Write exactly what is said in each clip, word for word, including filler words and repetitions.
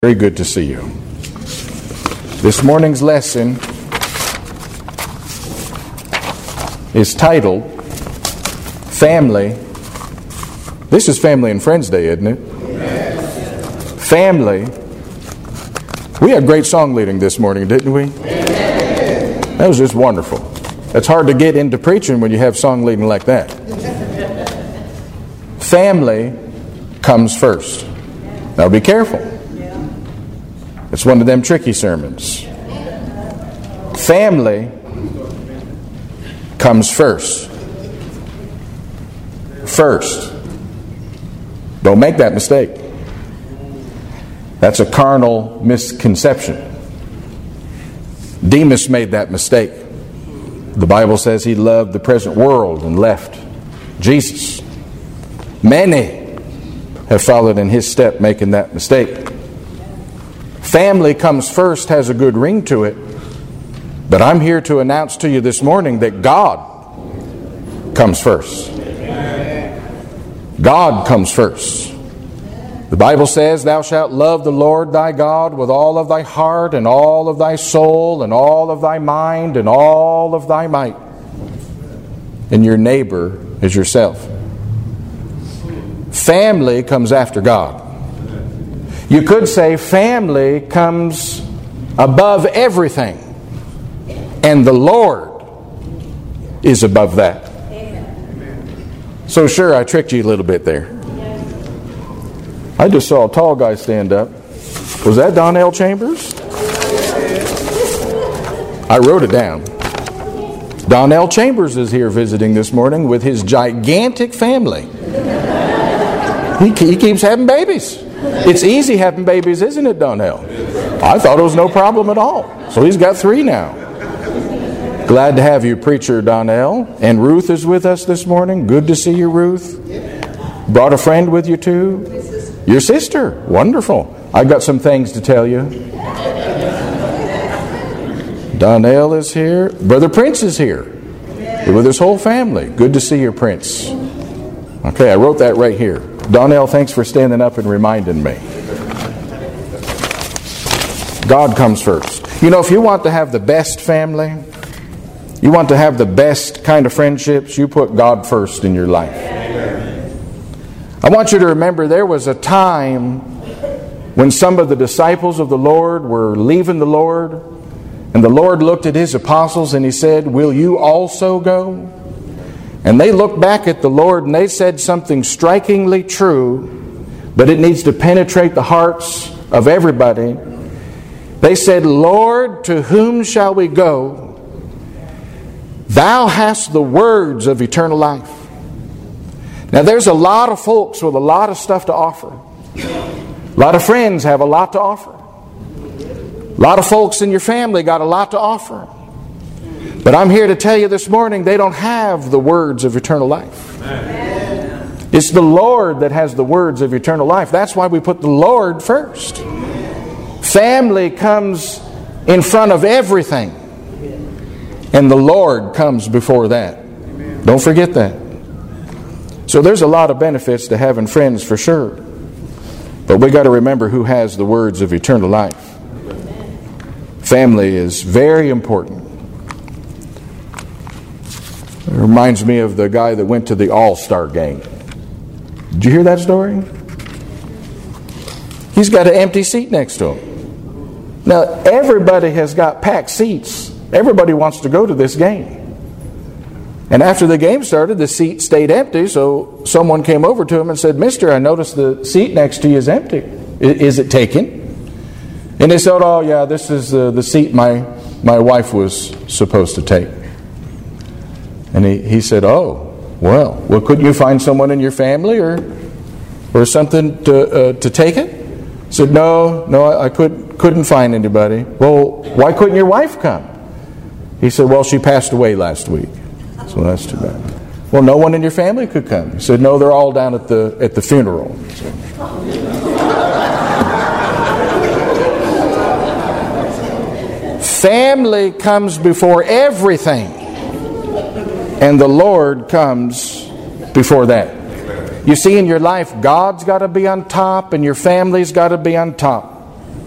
Very good to see you. This morning's lesson is titled Family. This is Family and Friends Day, isn't it? Yes. Family. We had great song leading this morning, didn't we? Yes. That was just wonderful. It's hard to get into preaching when you have song leading like that. Family comes first. Now be careful. It's one of them tricky sermons. Family comes first. First. Don't make that mistake. That's a carnal misconception. Demas made that mistake. The Bible says he loved the present world and left Jesus. Many have followed in his step making that mistake. Family comes first has a good ring to it. But I'm here to announce to you this morning that God comes first. God comes first. The Bible says, "Thou shalt love the Lord thy God with all of thy heart and all of thy soul and all of thy mind and all of thy might. And your neighbor is yourself." Family comes after God. You could say family comes above everything. And the Lord is above that. So sure, I tricked you a little bit there. I just saw a tall guy stand up. Was that Donnell Chambers? I wrote it down. Donnell Chambers is here visiting this morning with his gigantic family. He, he keeps having babies. It's easy having babies, isn't it, Donnell? I thought it was no problem at all. So he's got three now. Glad to have you, Preacher Donnell. And Ruth is with us this morning. Good to see you, Ruth. Brought a friend with you too? Your sister. Wonderful. I've got some things to tell you. Donnell is here. Brother Prince is here with his whole family. Good to see you, Prince. Okay, I wrote that right here. Donnell, thanks for standing up and reminding me. God comes first. You know, if you want to have the best family, you want to have the best kind of friendships, you put God first in your life. I want you to remember there was a time when some of the disciples of the Lord were leaving the Lord, and the Lord looked at His apostles and He said, "Will you also go?" And they looked back at the Lord and they said something strikingly true, but it needs to penetrate the hearts of everybody. They said, "Lord, to whom shall we go? Thou hast the words of eternal life." Now there's a lot of folks with a lot of stuff to offer. A lot of friends have a lot to offer. A lot of folks in your family got a lot to offer. But I'm here to tell you this morning, they don't have the words of eternal life. Amen. It's the Lord that has the words of eternal life. That's why we put the Lord first. Family comes in front of everything. And the Lord comes before that. Don't forget that. So there's a lot of benefits to having friends for sure. But we got to remember who has the words of eternal life. Family is very important. It reminds me of the guy that went to the All-Star game. Did you hear that story? He's got an empty seat next to him. Now, everybody has got packed seats. Everybody wants to go to this game. And after the game started, the seat stayed empty, so someone came over to him and said, "Mister, I noticed the seat next to you is empty. Is it taken?" And he said, "Oh, yeah, this is uh, the seat my, my wife was supposed to take." And he, he said, "Oh, well, well, couldn't you find someone in your family or or something to uh, to take it?" He said, "No, no, I, I couldn't couldn't find anybody." "Well, why couldn't your wife come?" He said, "Well, she passed away last week, so that's too bad." "Well, no one in your family could come?" He said, "No, they're all down at the at the funeral." So, family comes before everything. And the Lord comes before that. You see, in your life, God's got to be on top and your family's got to be on top.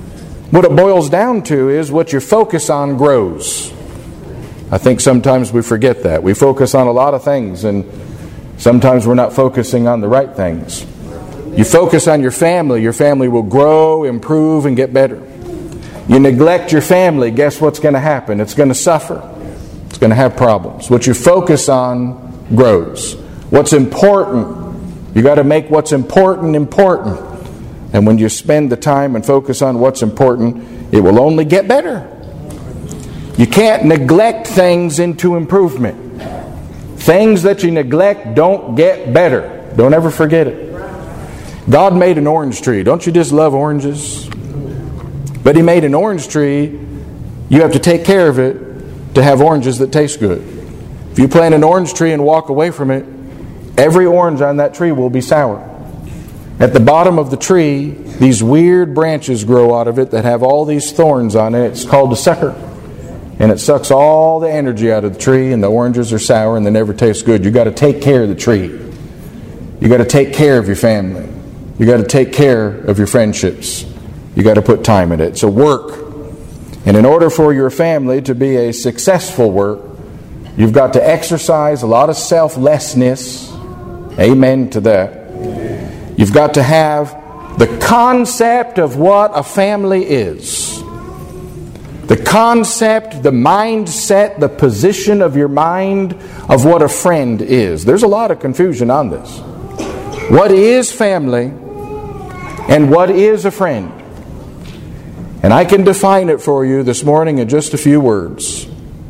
What it boils down to is what you focus on grows. I think sometimes we forget that. We focus on a lot of things, and sometimes we're not focusing on the right things. You focus on your family, your family will grow, improve, and get better. You neglect your family, guess what's going to happen? It's going to suffer. It's going to have problems. What you focus on grows. What's important, you got to make what's important important. And when you spend the time and focus on what's important, it will only get better. You can't neglect things into improvement. Things that you neglect don't get better. Don't ever forget it. God made an orange tree. Don't you just love oranges? But He made an orange tree. You have to take care of it to have oranges that taste good. If you plant an orange tree and walk away from it, every orange on that tree will be sour. At the bottom of the tree, these weird branches grow out of it that have all these thorns on it. It's called a sucker. And it sucks all the energy out of the tree, and the oranges are sour and they never taste good. You've got to take care of the tree. You've got to take care of your family. You've got to take care of your friendships. You've got to put time in it. So work. And in order for your family to be a successful work, you've got to exercise a lot of selflessness. Amen to that. You've got to have the concept of what a family is. The concept, the mindset, the position of your mind of what a friend is. There's a lot of confusion on this. What is family and what is a friend? And I can define it for you this morning in just a few words.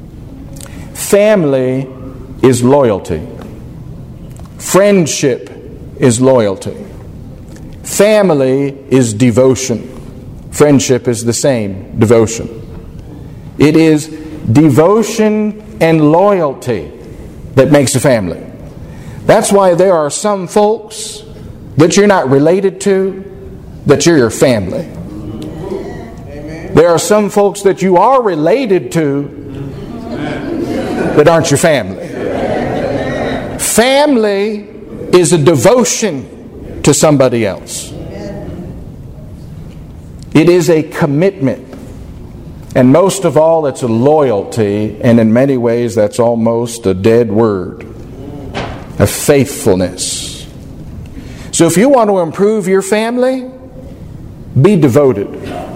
Family is loyalty. Friendship is loyalty. Family is devotion. Friendship is the same, devotion. It is devotion and loyalty that makes a family. That's why there are some folks that you're not related to, that you're your family. There are some folks that you are related to that aren't your family. Family is a devotion to somebody else. It is a commitment. And most of all, it's a loyalty, and in many ways that's almost a dead word. A faithfulness. So if you want to improve your family, be devoted.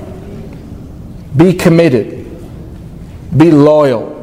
Be committed. Be loyal.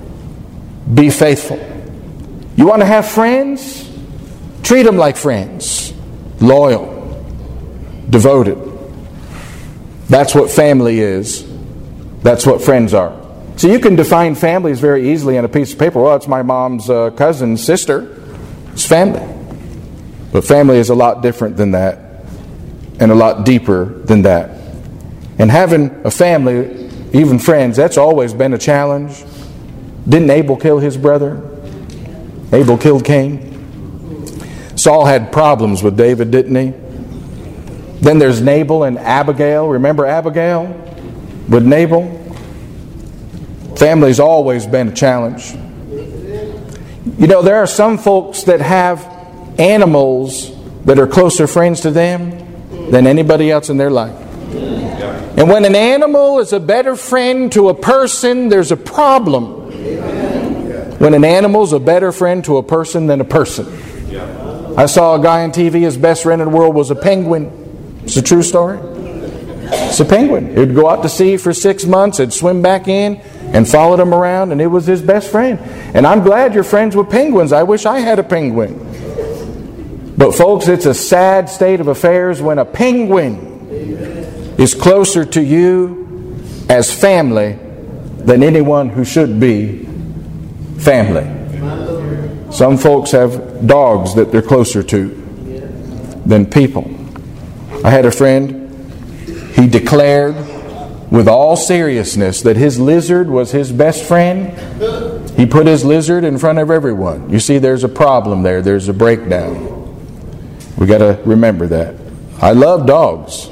Be faithful. You want to have friends? Treat them like friends. Loyal. Devoted. That's what family is. That's what friends are. So you can define families very easily on a piece of paper. Well, it's my mom's uh, cousin's sister. It's family. But family is a lot different than that, and a lot deeper than that. And having a family, even friends, that's always been a challenge. Didn't Abel kill his brother? Abel killed Cain. Saul had problems with David, didn't he? Then there's Nabal and Abigail. Remember Abigail with Nabal? Family's always been a challenge. You know, there are some folks that have animals that are closer friends to them than anybody else in their life. And when an animal is a better friend to a person, there's a problem. When an animal is a better friend to a person than a person. I saw a guy on T V, his best friend in the world was a penguin. It's a true story. It's a penguin. He'd go out to sea for six months, he'd swim back in, and followed him around, and it was his best friend. And I'm glad you're friends with penguins. I wish I had a penguin. But folks, it's a sad state of affairs when a penguin is closer to you as family than anyone who should be family. Some folks have dogs that they're closer to than people. I had a friend, he declared with all seriousness that his lizard was his best friend. He put his lizard in front of everyone. You see, there's a problem there. There's a breakdown. We got to remember that. I love dogs.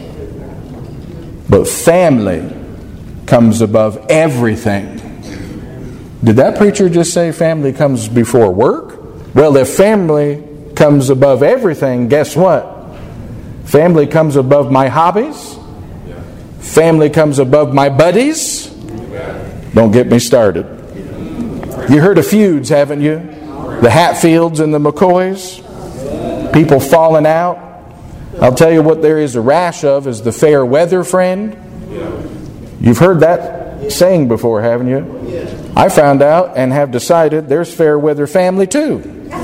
But family comes above everything. Did that preacher just say family comes before work? Well, if family comes above everything, guess what? Family comes above my hobbies. Family comes above my buddies. Don't get me started. You heard of feuds, haven't you? The Hatfields and the McCoys. People falling out. I'll tell you what there is a rash of is the fair weather friend. You've heard that saying before, haven't you? I found out and have decided there's fair weather family too.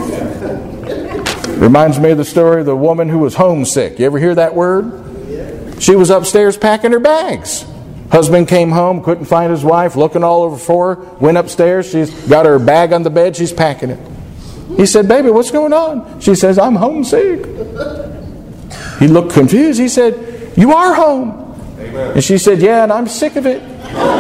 Reminds me of the story of the woman who was homesick. You ever hear that word? She was upstairs packing her bags. Husband came home, couldn't find his wife, looking all over for her, went upstairs, she's got her bag on the bed, she's packing it. He said, "Baby, what's going on?" She says, "I'm homesick." He looked confused. He said, "You are home." Amen. And she said, "Yeah, and I'm sick of it."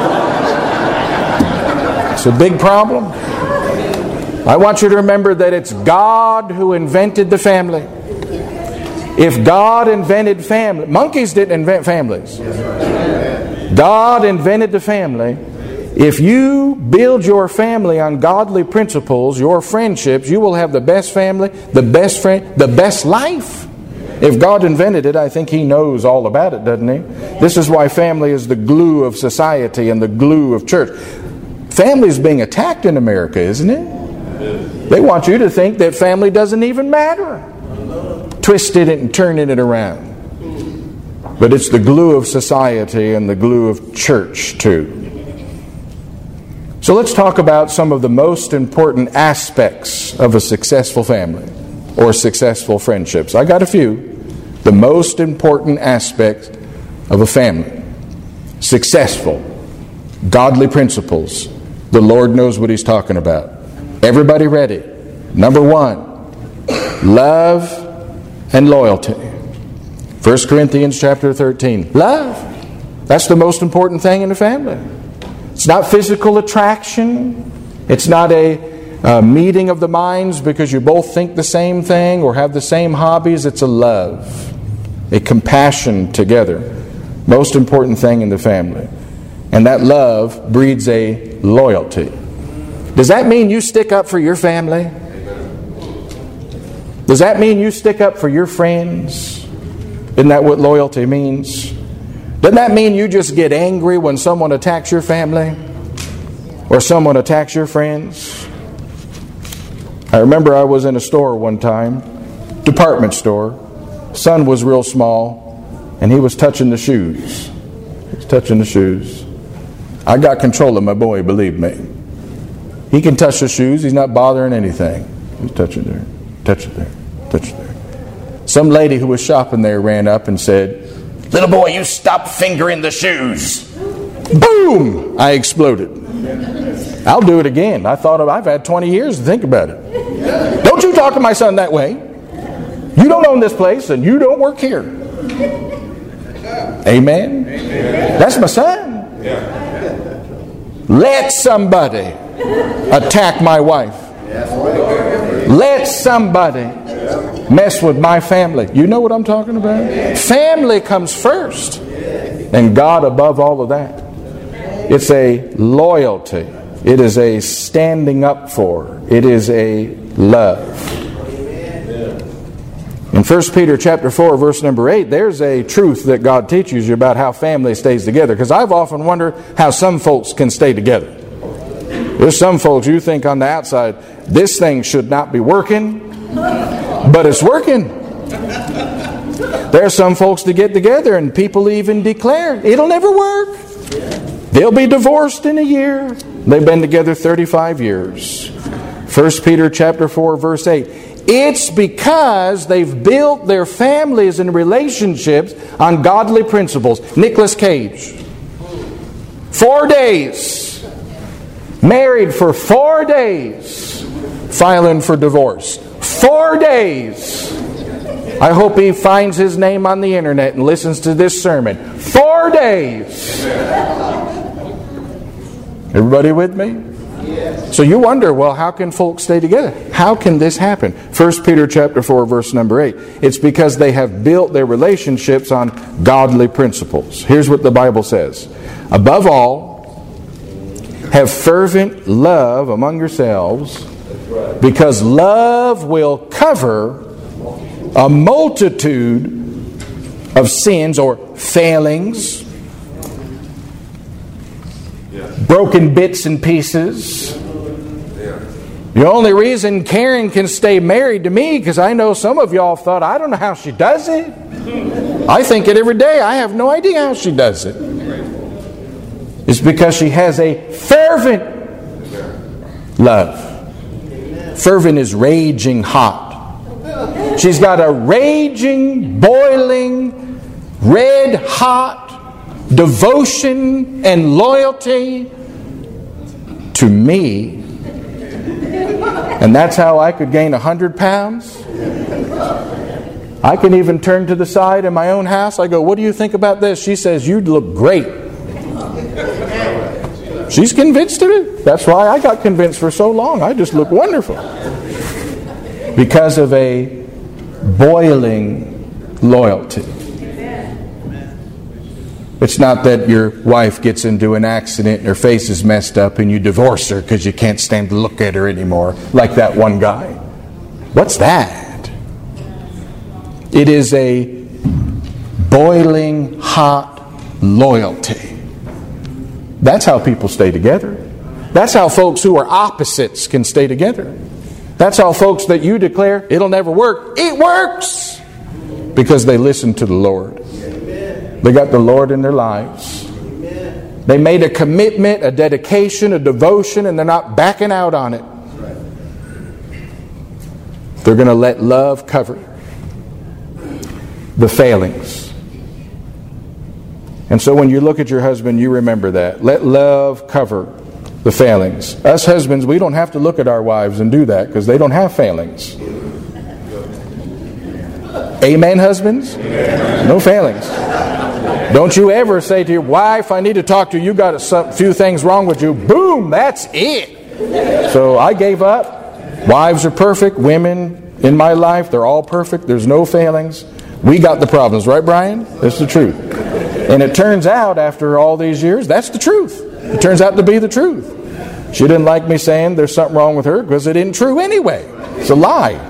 It's a big problem. I want you to remember that it's God who invented the family. If God invented family, monkeys didn't invent families. God invented the family. If you build your family on godly principles, your friendships, you will have the best family, the best friend, the best life. If God invented it, I think He knows all about it, doesn't He? This is why family is the glue of society and the glue of church. Family is being attacked in America, isn't it? They want you to think that family doesn't even matter. Twisting it and turning it around. But it's the glue of society and the glue of church too. So let's talk about some of the most important aspects of a successful family or successful friendships. I got a few. The most important aspects of a family. Successful. Godly principles. The Lord knows what He's talking about. Everybody ready? Number one, love and loyalty. First Corinthians chapter thirteen. Love. That's the most important thing in the family. It's not physical attraction. It's not a uh, meeting of the minds because you both think the same thing or have the same hobbies. It's a love. A compassion together. Most important thing in the family. And that love breeds a loyalty. Does that mean you stick up for your family? Does that mean you stick up for your friends? Isn't that what loyalty means? Doesn't that mean you just get angry when someone attacks your family? Or someone attacks your friends? I remember I was in a store one time, department store. Son was real small, and he was touching the shoes. He was touching the shoes. I got control of my boy, believe me. He can touch the shoes. He's not bothering anything. He's touching there, touching there, touching there. Some lady who was shopping there ran up and said, "Little boy, you stop fingering the shoes." Boom! I exploded. I'll do it again. I thought of, I've had twenty years to think about it. Don't you talk to my son that way. You don't own this place and you don't work here. Amen? Amen. That's my son. Yeah. Let somebody attack my wife. Let somebody mess with my family. You know what I'm talking about? Family comes first. And God above all of that. It's a loyalty. It is a standing up for. It is a love. In First Peter chapter four, verse number eight, there's a truth that God teaches you about how family stays together. Because I've often wondered how some folks can stay together. There's some folks you think on the outside, this thing should not be working, but it's working. There's some folks that get together and people even declare, it'll never work. They'll be divorced in a year. They've been together thirty-five years. First Peter chapter four, verse eight. It's because they've built their families and relationships on godly principles. Nicolas Cage. Four days. Married for four days. Filing for divorce. Four days. I hope he finds his name on the internet and listens to this sermon. Four days. Everybody with me? So you wonder, well, how can folks stay together? How can this happen? First Peter chapter four, verse number eight. It's because they have built their relationships on godly principles. Here's what the Bible says. Above all, have fervent love among yourselves, because love will cover a multitude of sins or failings broken bits and pieces. The only reason Karen can stay married to me, because I know some of y'all thought, I don't know how she does it. I think it every day. I have no idea how she does it. It's because she has a fervent love. Fervent is raging hot. She's got a raging, boiling, red hot devotion and loyalty to me. And that's how I could gain a hundred pounds. I can even turn to the side in my own house. I go, what do you think about this? She says, you look great. She's convinced of it. That's why I got convinced for so long. I just look wonderful. Because of a boiling loyalty. It's not that your wife gets into an accident and her face is messed up and you divorce her because you can't stand to look at her anymore, like that one guy. What's that? It is a boiling hot loyalty. That's how people stay together. That's how folks who are opposites can stay together. That's how folks that you declare, it'll never work, it works! Because they listen to the Lord. They got the Lord in their lives. They made a commitment, a dedication, a devotion, and they're not backing out on it. They're going to let love cover the failings. And so when you look at your husband, you remember that. Let love cover the failings. Us husbands, we don't have to look at our wives and do that because they don't have failings. Amen, husbands? No failings. Don't you ever say to your wife, I need to talk to you, you got a few things wrong with you. Boom, that's it. So I gave up. Wives are perfect. Women in my life, they're all perfect. There's no failings. We got the problems, right, Brian? That's the truth. And it turns out, after all these years, that's the truth. It turns out to be the truth. She didn't like me saying there's something wrong with her because it isn't true anyway. It's a lie.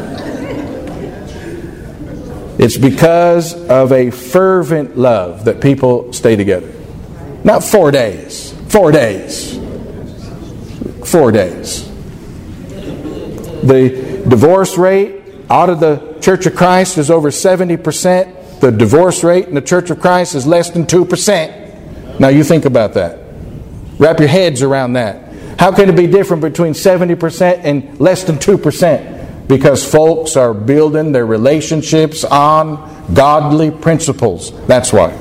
It's because of a fervent love that people stay together. Not four days. Four days. Four days. The divorce rate out of the Church of Christ is over seventy percent. The divorce rate in the Church of Christ is less than two percent. Now you think about that. Wrap your heads around that. How can it be different between seventy percent and less than two percent? Because folks are building their relationships on godly principles. That's why.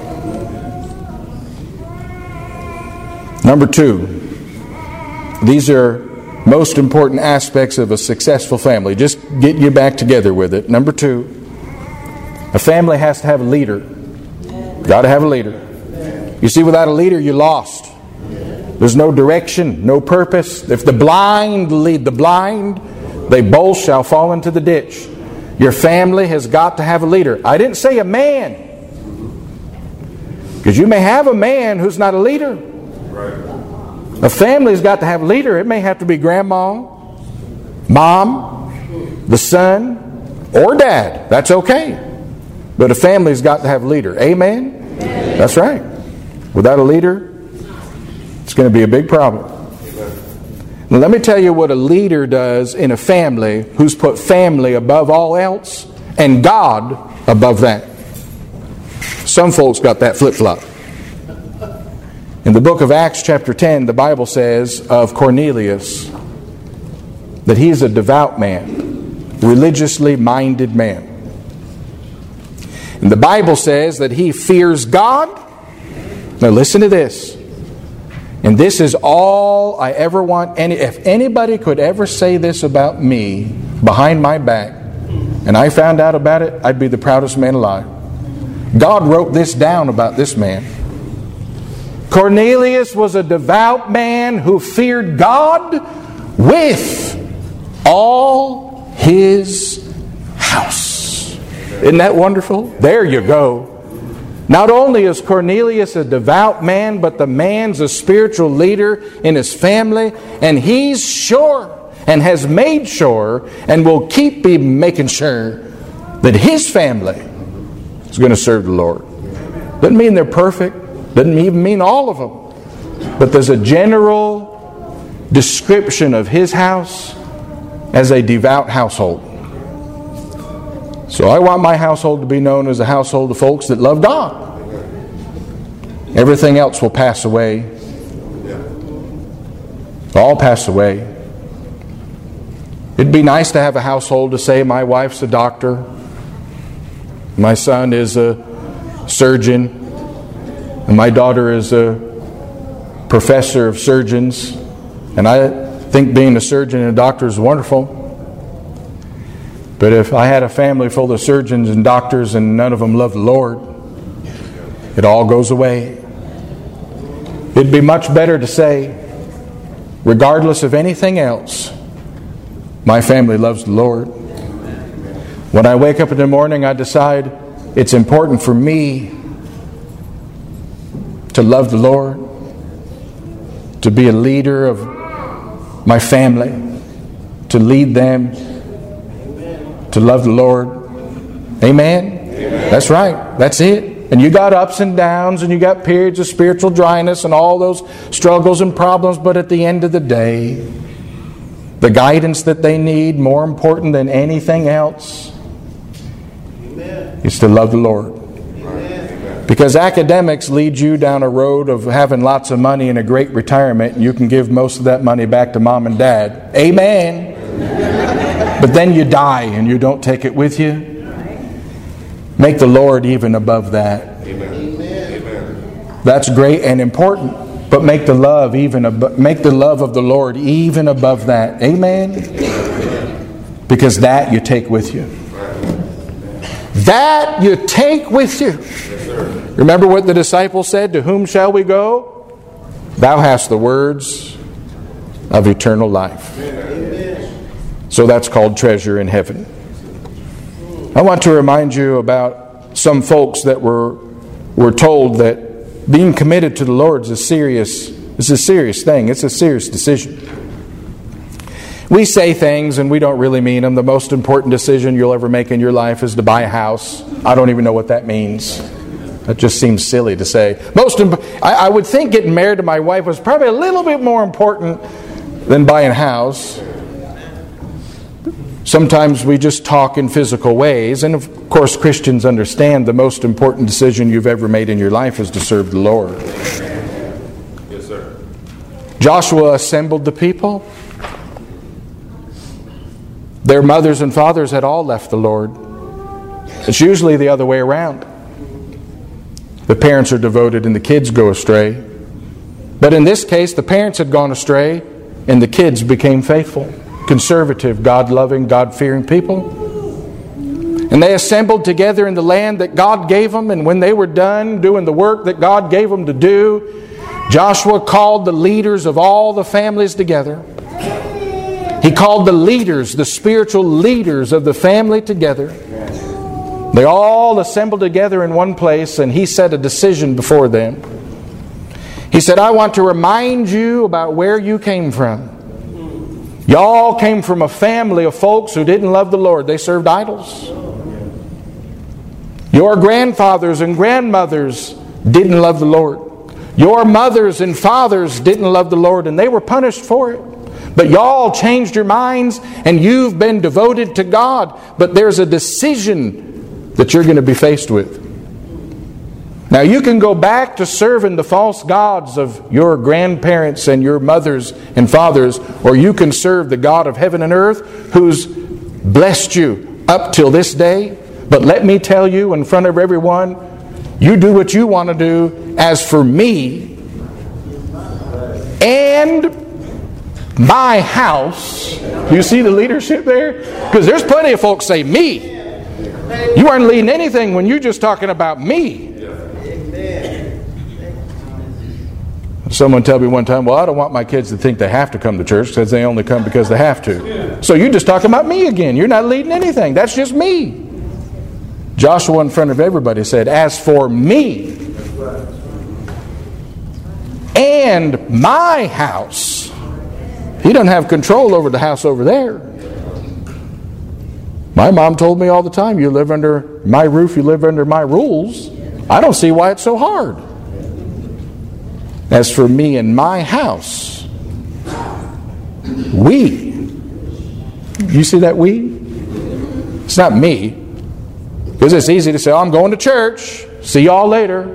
Number two, these are most important aspects of a successful family. Just get you back together with it. Number two, a family has to have a leader. Got to have a leader. You see, without a leader, you're lost. There's no direction, no purpose. If the blind lead the blind, they both shall fall into the ditch. Your family has got to have a leader. I didn't say a man. Because you may have a man who's not a leader. A family's got to have a leader. It may have to be grandma, mom, the son, or dad. That's okay. But a family's got to have a leader. Amen? That's right. Without a leader, it's going to be a big problem. Now, let me tell you what a leader does in a family who's put family above all else and God above that. Some folks got that flip-flop. In the book of Acts chapter ten, the Bible says of Cornelius that he is a devout man, religiously minded man. And the Bible says that he fears God. Now listen to this. And this is all I ever want. Any, if anybody could ever say this about me behind my back, and I found out about it, I'd be the proudest man alive. God wrote this down about this man. Cornelius was a devout man who feared God with all his house. Isn't that wonderful? There you go. Not only is Cornelius a devout man, but the man's a spiritual leader in his family, and he's sure and has made sure and will keep be making sure that his family is going to serve the Lord. Doesn't mean they're perfect. Doesn't even mean all of them. But there's a general description of His house as a devout household. So I want my household to be known as a household of folks that love God. Everything else will pass away. All pass away. It'd be nice to have a household to say, my wife's a doctor, my son is a surgeon, and my daughter is a professor of surgeons. And I think being a surgeon and a doctor is wonderful. But if I had a family full of surgeons and doctors and none of them loved the Lord, it all goes away. It'd be much better to say, regardless of anything else, my family loves the Lord. When I wake up in the morning, I decide it's important for me to love the Lord, to be a leader of my family, to lead them, to love the Lord. Amen? Amen? That's right. That's it. And you got ups and downs, and you got periods of spiritual dryness and all those struggles and problems, but at the end of the day, the guidance that they need, more important than anything else, Amen, is to love the Lord. Amen. Because academics lead you down a road of having lots of money and a great retirement, and you can give most of that money back to mom and dad. Amen. But then you die and you don't take it with you. Make the Lord even above that. Amen. That's great and important, but make the love even ab- make the love of the Lord even above that. Amen. Because that you take with you. That you take with you. Remember what the disciples said, to whom shall we go? Thou hast the words of eternal life. So that's called treasure in heaven. I want to remind you about some folks that were were told that being committed to the Lord is a serious, it's a serious thing. It's a serious decision. We say things and we don't really mean them. The most important decision you'll ever make in your life is to buy a house. I don't even know what that means. That just seems silly to say. Most, imp- I, I would think getting married to my wife was probably a little bit more important than buying a house. Sometimes we just talk in physical ways, and of course Christians understand the most important decision you've ever made in your life is to serve the Lord. Yes, sir. Joshua assembled the people. Their mothers and fathers had all left the Lord. It's usually the other way around. The parents are devoted and the kids go astray. But in this case, the parents had gone astray and the kids became faithful, conservative, God-loving, God-fearing people. And they assembled together in the land that God gave them, and when they were done doing the work that God gave them to do, Joshua called the leaders of all the families together. He called the leaders, the spiritual leaders of the family together. They all assembled together in one place, and he set a decision before them. He said, I want to remind you about where you came from. Y'all came from a family of folks who didn't love the Lord. They served idols. Your grandfathers and grandmothers didn't love the Lord. Your mothers and fathers didn't love the Lord, and they were punished for it. But y'all changed your minds, and you've been devoted to God. But there's a decision that you're going to be faced with. Now you can go back to serving the false gods of your grandparents and your mothers and fathers, or you can serve the God of heaven and earth who's blessed you up till this day. But let me tell you in front of everyone, you do what you want to do. As for me and my house, you see the leadership there? Because there's plenty of folks say me. You aren't leading anything when you're just talking about me. Someone told me one time, well, I don't want my kids to think they have to come to church because they only come because they have to. So you're just talking about me again. You're not leading anything. That's just me. Joshua in front of everybody said, as for me and my house. He doesn't have control over the house over there. My mom told me all the time, you live under my roof, you live under my rules. I don't see why it's so hard. As for me and my house, we. You see that we? It's not me. Because it's easy to say, oh, I'm going to church. See y'all later.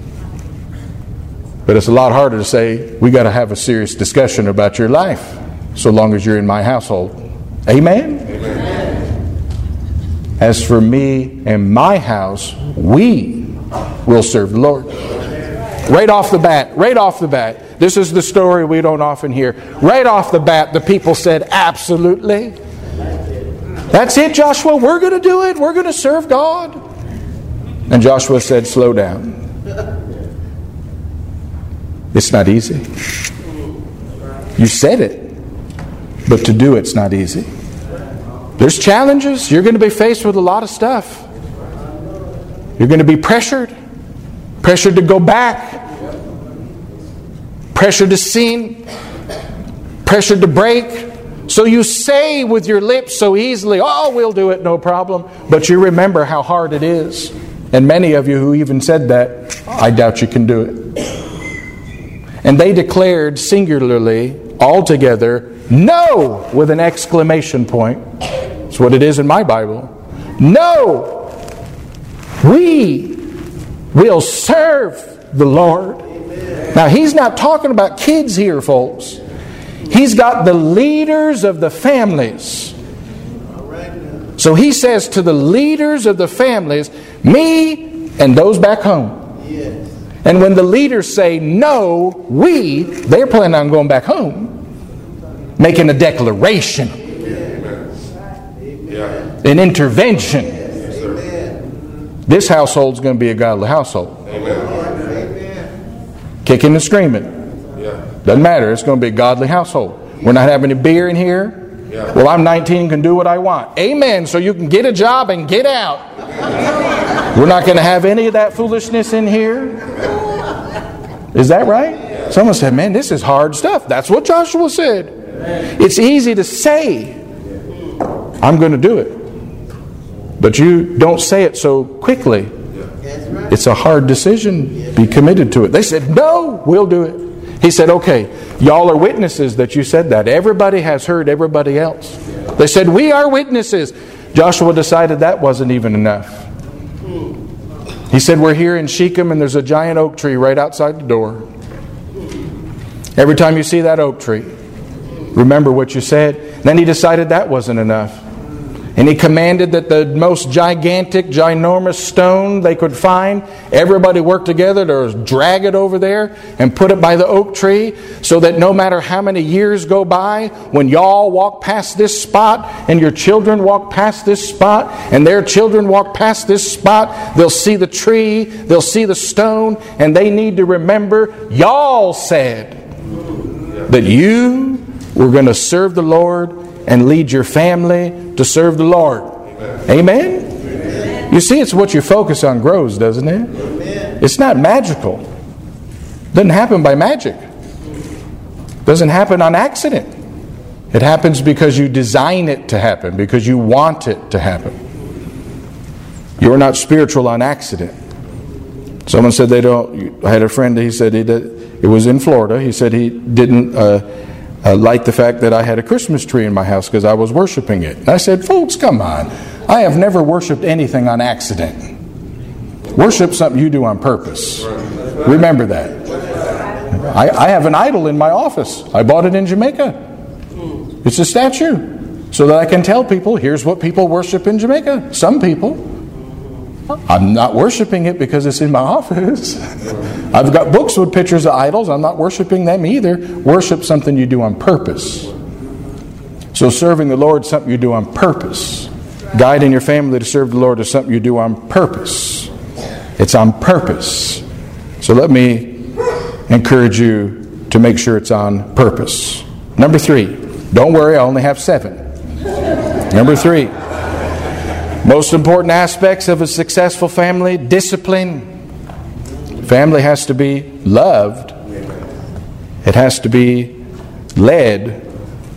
But it's a lot harder to say, we got to have a serious discussion about your life so long as you're in my household. Amen? Amen. As for me and my house, we will serve the Lord. Right off the bat, right off the bat. This is the story we don't often hear. Right off the bat, the people said, absolutely. That's it, Joshua. We're going to do it. We're going to serve God. And Joshua said, slow down. It's not easy. You said it, but to do it's not easy. There's challenges. You're going to be faced with a lot of stuff. You're going to be pressured. Pressured to go back. Pressured to sin. Pressured to break. So you say with your lips so easily, oh, we'll do it, no problem. But you remember how hard it is. And many of you who even said that, I doubt you can do it. And they declared singularly, altogether, no, with an exclamation point. That's what it is in my Bible. No, we will serve the Lord. Now, he's not talking about kids here, folks. He's got the leaders of the families. So he says to the leaders of the families, me and those back home. And when the leaders say, no, we, they're planning on going back home. Making a declaration. Yeah. An intervention. Yes, this household's going to be a godly household. Amen. Kicking and screaming. Yeah. Doesn't matter. It's going to be a godly household. We're not having any beer in here. Yeah. Well, I'm nineteen and can do what I want. Amen. So you can get a job and get out. We're not going to have any of that foolishness in here. Is that right? Someone said, man, this is hard stuff. That's what Joshua said. It's easy to say, I'm going to do it. But you don't say it so quickly. It's a hard decision. Be committed to it. They said, no, we'll do it. He said, okay, y'all are witnesses that you said that. Everybody has heard everybody else. They said, we are witnesses. Joshua decided that wasn't even enough. He said, we're here in Shechem and there's a giant oak tree right outside the door. Every time you see that oak tree, remember what you said. Then he decided that wasn't enough. And he commanded that the most gigantic, ginormous stone they could find, everybody work together to drag it over there and put it by the oak tree so that no matter how many years go by, when y'all walk past this spot and your children walk past this spot and their children walk past this spot, they'll see the tree, they'll see the stone, and they need to remember y'all said that you were going to serve the Lord and lead your family to serve the Lord. Amen. Amen? Amen. You see, it's what you focus on grows, doesn't it? Amen. It's not magical. It doesn't happen by magic. It doesn't happen on accident. It happens because you design it to happen, because you want it to happen. You're not spiritual on accident. Someone said they don't... I had a friend, he said he did, it was in Florida. He said he didn't... Uh, Uh, like the fact that I had a Christmas tree in my house because I was worshiping it. And I said, folks, come on. I have never worshiped anything on accident. Worship something you do on purpose. Remember that. I, I have an idol in my office. I bought it in Jamaica. It's a statue. So that I can tell people, here's what people worship in Jamaica. Some people. I'm not worshiping it because it's in my office. I've got books with pictures of idols. I'm not worshiping them either. Worship something you do on purpose. So serving the Lord is something you do on purpose. Guiding your family to serve the Lord is something you do on purpose. It's on purpose. So let me encourage you to make sure it's on purpose. Number three. Don't worry, I only have seven. Number three. Most important aspects of a successful family, discipline. Family has to be loved. It has to be led.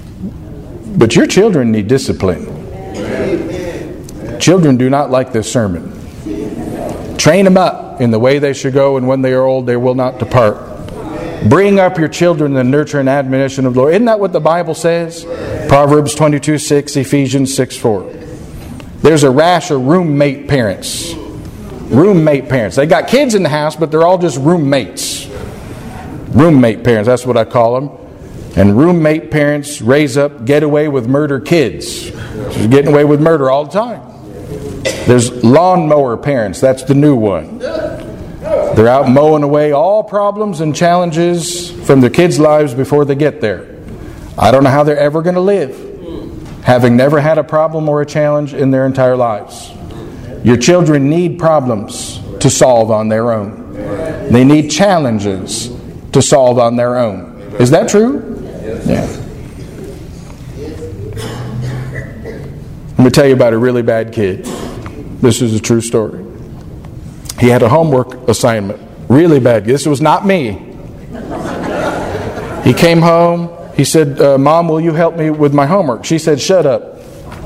But your children need discipline. Children do not like this sermon. Train them up in the way they should go, and when they are old, they will not depart. Bring up your children in the nurture and admonition of the Lord. Isn't that what the Bible says? Proverbs twenty-two six, Ephesians six four. There's a rash of roommate parents. Roommate parents. They got kids in the house, but they're all just roommates. Roommate parents, that's what I call them. And roommate parents raise up get away with murder kids. Just getting away with murder all the time. There's lawnmower parents. That's the new one. They're out mowing away all problems and challenges from their kids' lives before they get there. I don't know how they're ever going to live, having never had a problem or a challenge in their entire lives. Your children need problems to solve on their own. They need challenges to solve on their own. Is that true? Yeah. Let me tell you about a really bad kid. This is a true story. He had a homework assignment. Really bad. This was not me. He came home. He said, uh, Mom, will you help me with my homework? She said, shut up.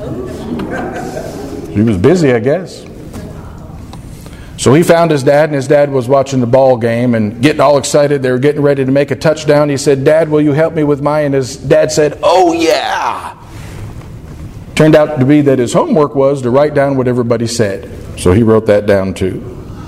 He was busy, I guess. So he found his dad, and his dad was watching the ball game and getting all excited. They were getting ready to make a touchdown. He said, Dad, will you help me with mine? And his dad said, oh, yeah. Turned out to be that his homework was to write down what everybody said. So he wrote that down too.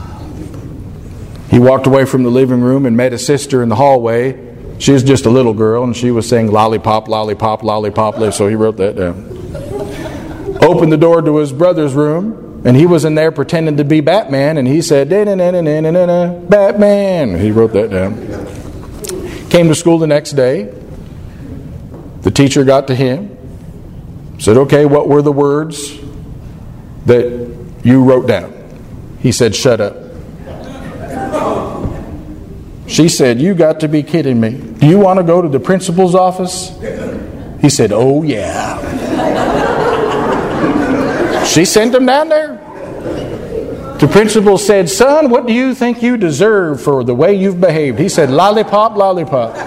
He walked away from the living room and met his sister in the hallway. She was just a little girl, and she was saying lollipop, lollipop, lollipop. So he wrote that down. Opened the door to his brother's room, and he was in there pretending to be Batman, and he said, Batman. He wrote that down. Came to school the next day. The teacher got to him. Said, okay, what were the words that you wrote down? He said, shut up. She said, you got to be kidding me. Do you want to go to the principal's office? He said, oh yeah. She sent him down there. The principal said, son, what do you think you deserve for the way you've behaved? He said, lollipop, lollipop.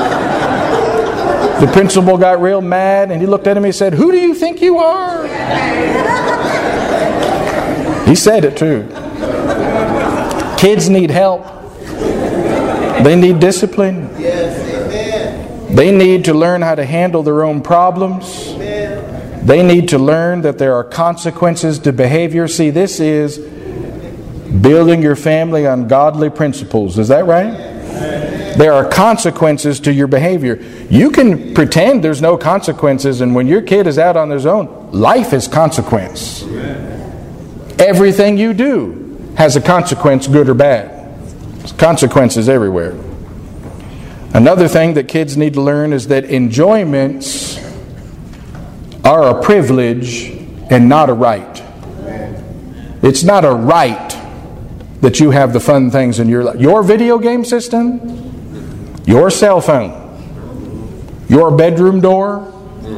The principal got real mad, and he looked at him and he said, who do you think you are? He said it too. Kids need help. They need discipline. They need to learn how to handle their own problems. They need to learn that there are consequences to behavior. See, this is building your family on godly principles. Is that right? There are consequences to your behavior. You can pretend there's no consequences, and when your kid is out on his own, life is consequence. Everything you do has a consequence, good or bad. There's consequences everywhere. Another thing that kids need to learn is that enjoyments are a privilege and not a right. It's not a right that you have the fun things in your life. Your video game system, your cell phone, your bedroom door,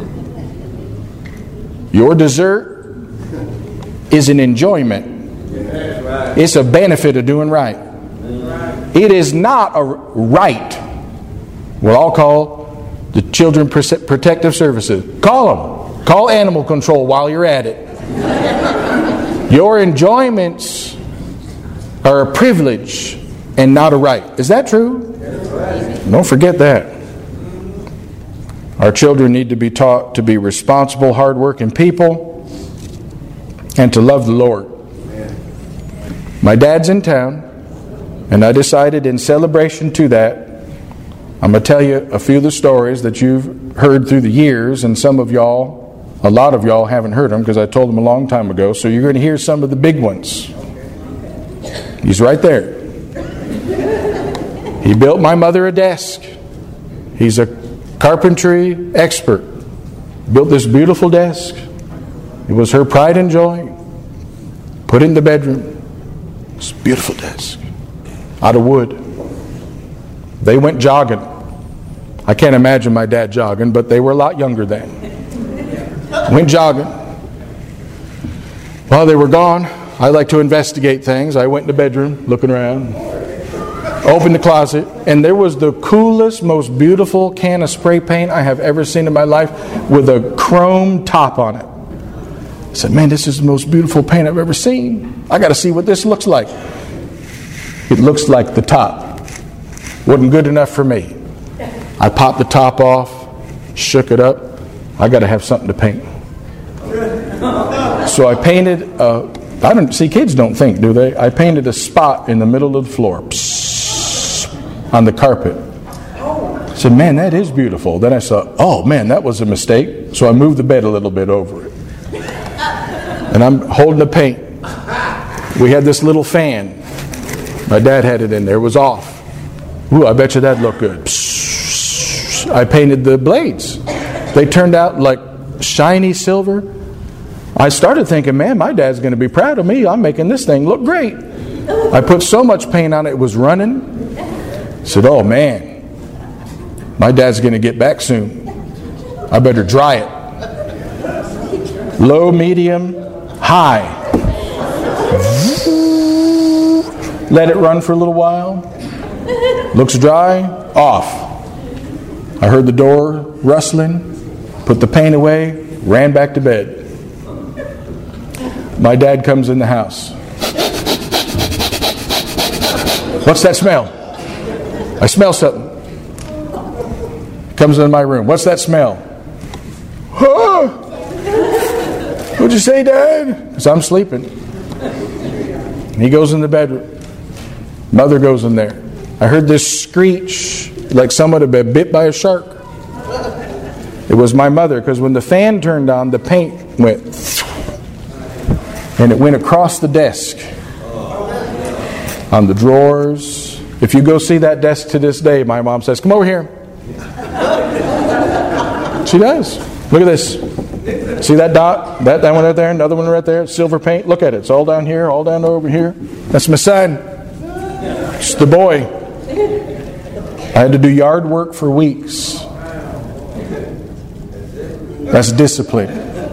your dessert is an enjoyment. It's a benefit of doing right. It is not a right. What I'll call the Children Protective Services. Call them. Call animal control while you're at it. Your enjoyments are a privilege and not a right. Is that true? Don't forget that. Our children need to be taught to be responsible, hard-working people and to love the Lord. My dad's in town, and I decided in celebration to that, I'm going to tell you a few of the stories that you've heard through the years, and some of y'all, a lot of y'all haven't heard them because I told them a long time ago, so you're going to hear some of the big ones. He's right there. He built my mother a desk. He's a carpentry expert. Built this beautiful desk. It was her pride and joy. Put it in the bedroom. This beautiful desk. Out of wood. They went jogging. I can't imagine my dad jogging, but they were a lot younger then. Went jogging. While they were gone, I like to investigate things. I went in the bedroom, looking around. Opened the closet, and there was the coolest, most beautiful can of spray paint I have ever seen in my life with a chrome top on it. I said, man, this is the most beautiful paint I've ever seen. I got to see what this looks like. It looks like the top. Wasn't good enough for me. I popped the top off, shook it up. I got to have something to paint. So I painted a, I don't see kids don't think, do they? I painted a spot in the middle of the floor, psst, on the carpet. I said, man, that is beautiful. Then I saw, oh man, that was a mistake. So I moved the bed a little bit over it. And I'm holding the paint. We had this little fan. My dad had it in there. It was off. Ooh, I bet you that looked good. Psst. I painted the blades. They turned out like shiny silver. I started thinking, man, my dad's going to be proud of me. I'm making this thing look great. I put so much paint on it, it was running. I said, oh man, my dad's going to get back soon. I better dry it. Low, medium, high. Let it run for a little while. Looks dry, off. I heard the door rustling, put the paint away, ran back to bed. My dad comes in the house. What's that smell? I smell something. Comes in my room. What's that smell? Huh? What'd you say, Dad? Because I'm sleeping. He goes in the bedroom. Mother goes in there. I heard this screech like someone had been bit by a shark. It was my mother, because when the fan turned on, the paint went, and it went across the desk, on the drawers. If you go see that desk to this day, my mom says, come over here. She does. Look at this. See that dot? That, that one right there, another one right there, silver paint. Look at it. It's all down here, all down over here. That's my son. It's the boy. I had to do yard work for weeks. That's discipline.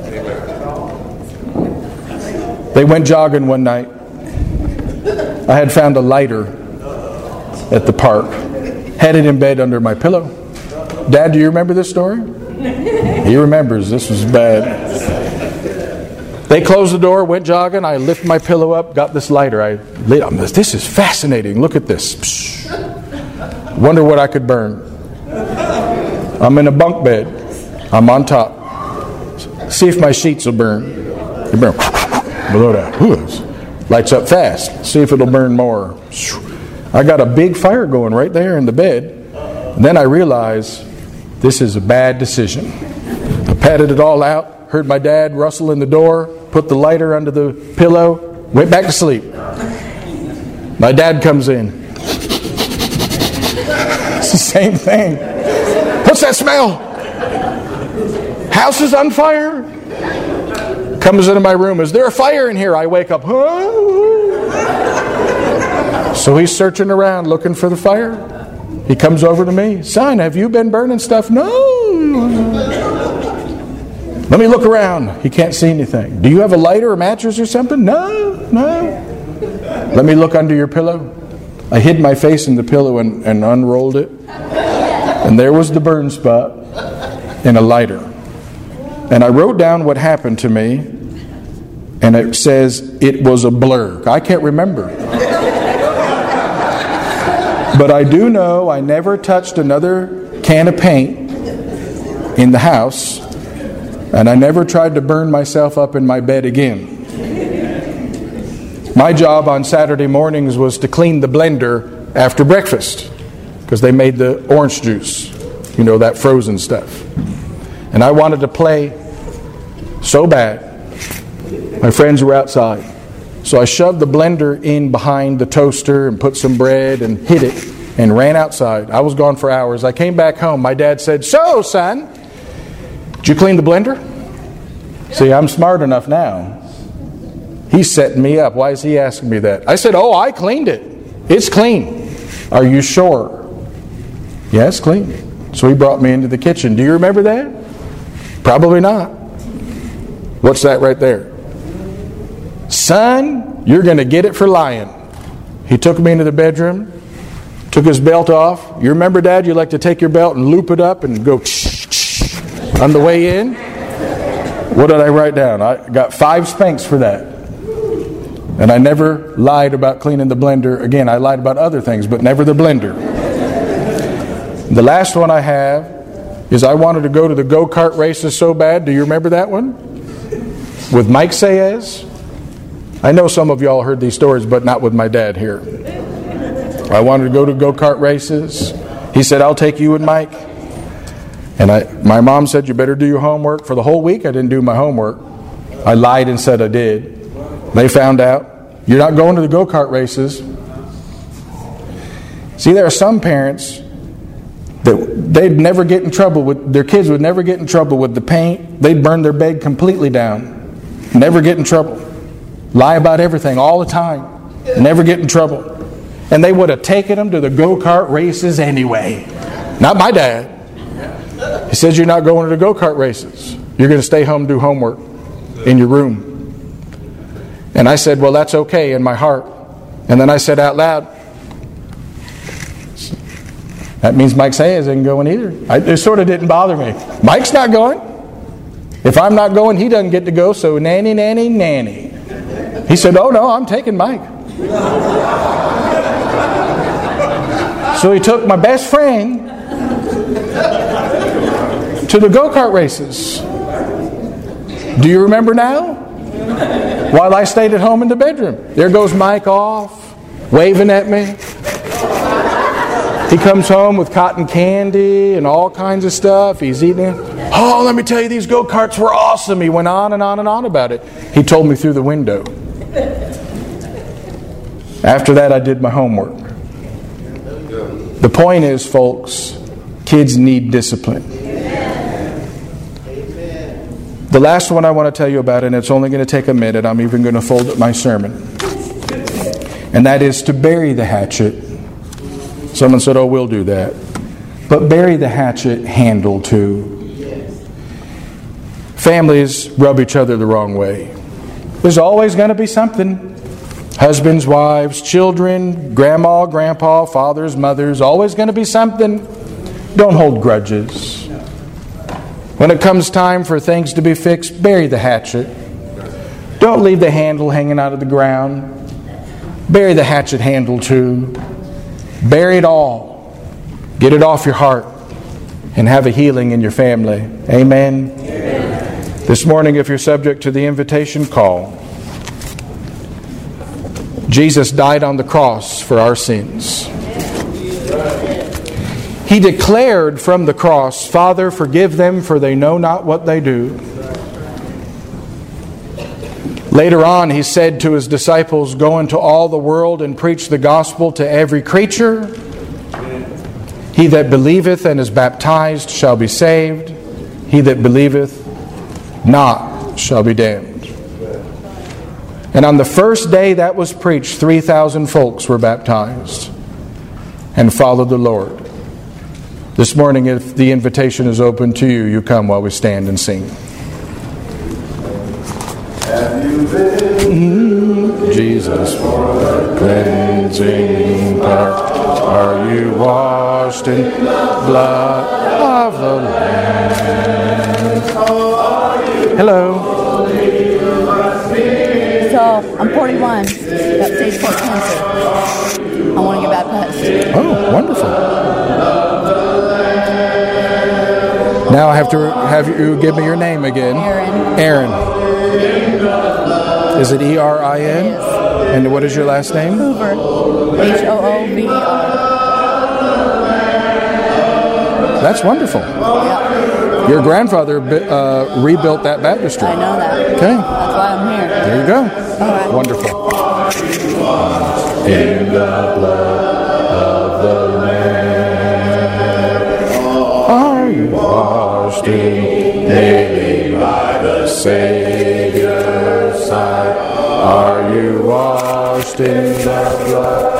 They went jogging one night. I had found a lighter at the park. Had it in bed under my pillow. Dad, do you remember this story? He remembers. This was bad. They closed the door, went jogging. I lifted my pillow up, got this lighter. I lit on this. This is fascinating. Look at this. Psh. Wonder what I could burn. I'm in a bunk bed. I'm on top. See if my sheets will burn. They burn. Below that. Ooh, lights up fast. See if it'll burn more. I got a big fire going right there in the bed. And then I realized this is a bad decision. I patted it all out. Heard my dad rustle in the door. Put the lighter under the pillow. Went back to sleep. My dad comes in. It's the same thing. What's that smell? House is on fire. Comes into my room. Is there a fire in here? I wake up. Huh? So he's searching around looking for the fire. He comes over to me. Son, have you been burning stuff? No. Let me look around. He can't see anything. Do you have a lighter or mattress or something? No, no. Let me look under your pillow. I hid my face in the pillow and, and unrolled it. And there was the burn spot and a lighter. And I wrote down what happened to me. And it says it was a blur. I can't remember. But I do know I never touched another can of paint in the house. And I never tried to burn myself up in my bed again. My job on Saturday mornings was to clean the blender after breakfast, because they made the orange juice, you know, that frozen stuff. And I wanted to play so bad. My friends were outside. So I shoved the blender in behind the toaster and put some bread and hid it and ran outside. I was gone for hours. I came back home. My dad said, so, son, did you clean the blender? See, I'm smart enough now. He's setting me up. Why is he asking me that? I said, oh, I cleaned it. It's clean. Are you sure? Yeah, it's clean. So he brought me into the kitchen. Do you remember that? Probably not. What's that right there? Son, you're going to get it for lying. He took me into the bedroom, took his belt off. You remember, Dad, you like to take your belt and loop it up and go on the way in? What did I write down? I got five spanks for that. And I never lied about cleaning the blender. Again, I lied about other things, but never the blender. The last one I have is I wanted to go to the go-kart races so bad. Do you remember that one? With Mike Saez? I know some of y'all heard these stories, but not with my dad here. I wanted to go to go-kart races. He said, I'll take you and Mike. And I, my mom said, you better do your homework. For the whole week, I didn't do my homework. I lied and said I did. They found out, you're not going to the go-kart races. See, there are some parents that they'd never get in trouble with, their kids would never get in trouble with the paint. They'd burn their bed completely down. Never get in trouble. Lie about everything all the time. Never get in trouble. And they would have taken them to the go-kart races anyway. Not my dad. He says, you're not going to the go-kart races. You're going to stay home and do homework in your room. And I said, well, that's okay in my heart. And then I said out loud, that means Mike Saez isn't going either. I, it sort of didn't bother me. Mike's not going. If I'm not going, he doesn't get to go, so nanny, nanny, nanny. He said, oh no, I'm taking Mike. So he took my best friend to the go-kart races. Do you remember now? While I stayed at home in the bedroom. There goes Mike off, waving at me. He comes home with cotton candy and all kinds of stuff. He's eating it. Oh, let me tell you, these go-karts were awesome. He went on and on and on about it. He told me through the window. After that, I did my homework. The point is, folks, kids need discipline. The last one I want to tell you about, and it's only going to take a minute. I'm even going to fold up my sermon. And that is to bury the hatchet. Someone said, oh, we'll do that. But bury the hatchet handle too. Families rub each other the wrong way. There's always going to be something. Husbands, wives, children, grandma, grandpa, fathers, mothers, always going to be something. Don't hold grudges. When it comes time for things to be fixed, bury the hatchet. Don't leave the handle hanging out of the ground. Bury the hatchet handle too. Bury it all. Get it off your heart and have a healing in your family. Amen? Amen. This morning, if you're subject to the invitation call, Jesus died on the cross for our sins. He declared from the cross, Father, forgive them, for they know not what they do. Later on, He said to His disciples, go into all the world and preach the gospel to every creature. He that believeth and is baptized shall be saved. He that believeth not shall be damned. And on the first day that was preached, three thousand folks were baptized and followed the Lord. This morning, if the invitation is open to you, you come while we stand and sing. Have you been Jesus for the cleansing part? Are you washed in the blood of the Lamb? Hello. So, I'm forty-one. Got stage four cancer. I want to get baptized. Oh, wonderful. Now I have to have you give me your name again. Aaron. Aaron. Is it E R I N? Yes. And what is your last name? Hoover. H O O V E R. That's wonderful. Yep. Your grandfather uh, rebuilt that baptistry. I know that. Okay. That's why I'm here. There you go. All right. Wonderful. In the blood of the Lamb, are you washed in daily by the Savior's side? Are you washed in the blood